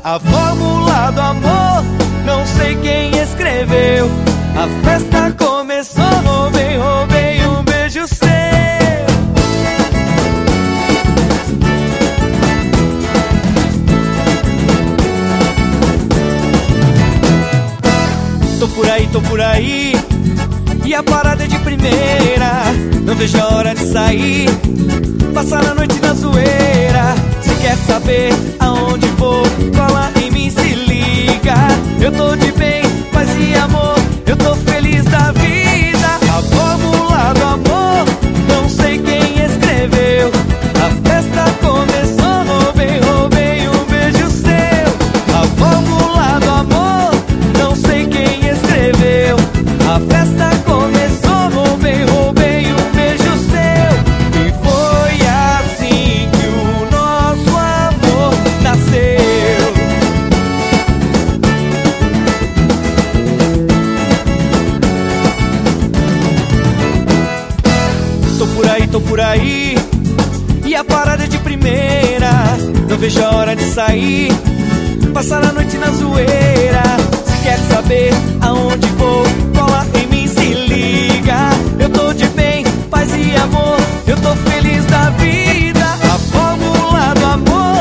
A fórmula do amor, não sei quem escreveu. A festa começou, roubei um beijo seu. Tô por aí, e a parada é de primeira. Não vejo a hora de sair, passar a noite na zoeira. Se quer saber aonde vou, cola em mim, se liga. Eu tô de bem, paz e amor, eu tô feliz da vida. A fórmula do amor, não sei quem escreveu. A festa começou, roubei um beijo seu. A fórmula do amor, não sei quem escreveu. A festa começou, roubei um beijo seu. E foi assim que o nosso amor nasceu. Tô por aí, e a parada é de primeira. Não vejo a hora de sair, passar a noite na zoeira. Se quer saber aonde vou, cola em mim, se liga. Eu tô de bem, paz e amor, eu tô feliz da vida. A fórmula do amor,